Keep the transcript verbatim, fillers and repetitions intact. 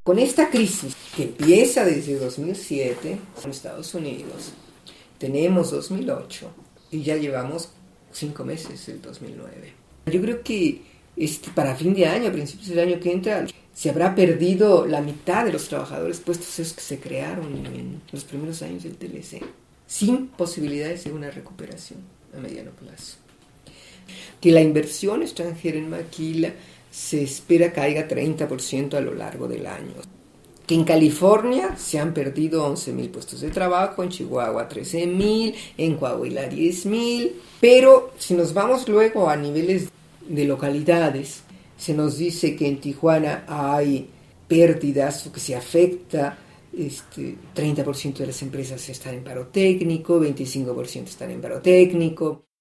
Con esta crisis que empieza desde dos mil siete en Estados Unidos, tenemos dos mil ocho y ya llevamos cinco meses del dos mil nueve. Yo creo que este, para fin de año, a principios del año que entra, se habrá perdido la mitad de los trabajadores puestos esos que se crearon en los primeros años del T L C, sin posibilidades de una recuperación a mediano plazo. Que la inversión extranjera en maquila se espera caiga treinta por ciento a lo largo del año. Que en California se han perdido once mil puestos de trabajo, en Chihuahua trece mil, en Coahuila diez mil, pero si nos vamos luego a niveles de localidades, se nos dice que en Tijuana hay pérdidas o que se afecta, este, treinta por ciento de las empresas están en paro técnico, veinticinco por ciento están en paro técnico.